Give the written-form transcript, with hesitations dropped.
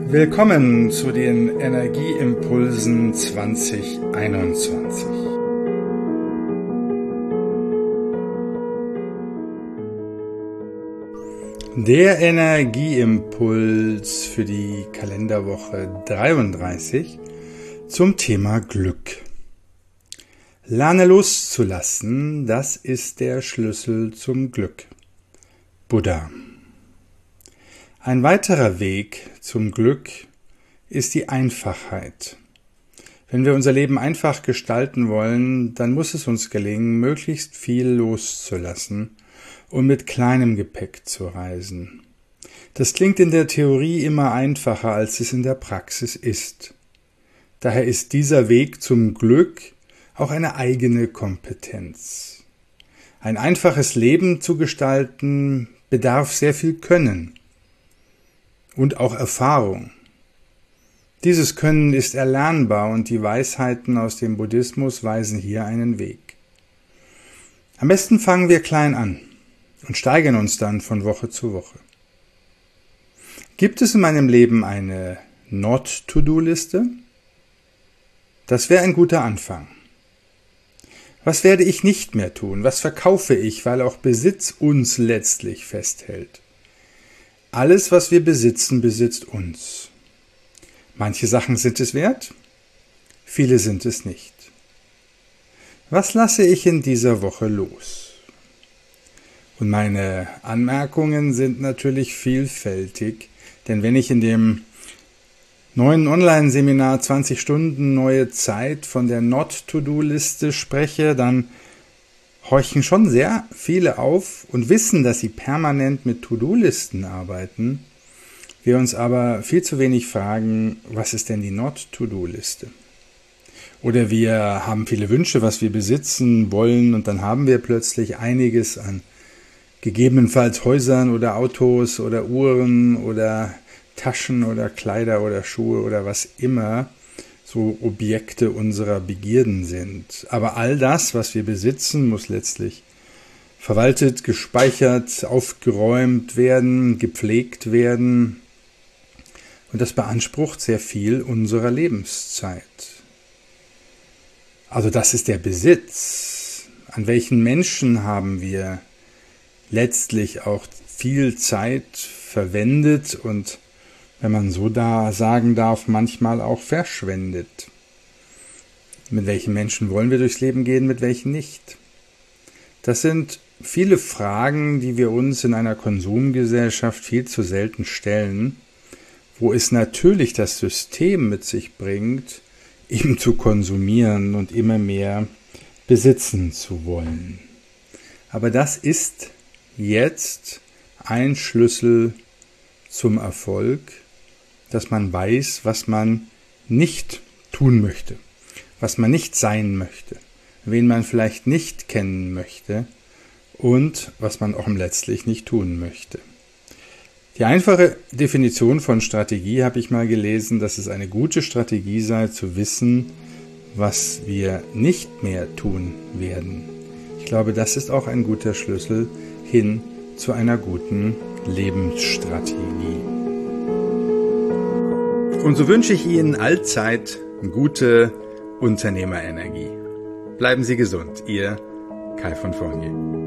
Willkommen zu den Energieimpulsen 2021. Der Energieimpuls für die Kalenderwoche 33 zum Thema Glück. Lerne loszulassen, das ist der Schlüssel zum Glück. Buddha. Ein weiterer Weg zum Glück ist die Einfachheit. Wenn wir unser Leben einfach gestalten wollen, dann muss es uns gelingen, möglichst viel loszulassen und mit kleinem Gepäck zu reisen. Das klingt in der Theorie immer einfacher, als es in der Praxis ist. Daher ist dieser Weg zum Glück auch eine eigene Kompetenz. Ein einfaches Leben zu gestalten bedarf sehr viel Können und auch Erfahrung. Dieses Können ist erlernbar und die Weisheiten aus dem Buddhismus weisen hier einen Weg. Am besten fangen wir klein an und steigern uns dann von Woche zu Woche. Gibt es in meinem Leben eine Not-to-Do-Liste? Das wäre ein guter Anfang. Was werde ich nicht mehr tun? Was verkaufe ich, weil auch Besitz uns letztlich festhält? Alles, was wir besitzen, besitzt uns. Manche Sachen sind es wert, viele sind es nicht. Was lasse ich in dieser Woche los? Und meine Anmerkungen sind natürlich vielfältig, denn wenn ich in dem neuen Online-Seminar 20 Stunden neue Zeit von der Not-to-Do-Liste spreche, dann horchen schon sehr viele auf und wissen, dass sie permanent mit To-Do-Listen arbeiten. Wir uns aber viel zu wenig fragen, was ist denn die Not-to-Do-Liste? Oder wir haben viele Wünsche, was wir besitzen wollen, und dann haben wir plötzlich einiges an gegebenenfalls Häusern oder Autos oder Uhren oder Taschen oder Kleider oder Schuhe oder was immer so Objekte unserer Begierden sind. Aber all das, was wir besitzen, muss letztlich verwaltet, gespeichert, aufgeräumt werden, gepflegt werden. Und das beansprucht sehr viel unserer Lebenszeit. Also das ist der Besitz. An welchen Menschen haben wir letztlich auch viel Zeit verwendet und, wenn man so da sagen darf, manchmal auch verschwendet. Mit welchen Menschen wollen wir durchs Leben gehen, mit welchen nicht? Das sind viele Fragen, die wir uns in einer Konsumgesellschaft viel zu selten stellen, wo es natürlich das System mit sich bringt, eben zu konsumieren und immer mehr besitzen zu wollen. Aber das ist jetzt ein Schlüssel zum Erfolg, dass man weiß, was man nicht tun möchte, was man nicht sein möchte, wen man vielleicht nicht kennen möchte und was man auch letztlich nicht tun möchte. Die einfache Definition von Strategie habe ich mal gelesen, dass es eine gute Strategie sei, zu wissen, was wir nicht mehr tun werden. Ich glaube, das ist auch ein guter Schlüssel hin zu einer guten Lebensstrategie. Und so wünsche ich Ihnen allzeit gute Unternehmerenergie. Bleiben Sie gesund, Ihr Kai von Fournier.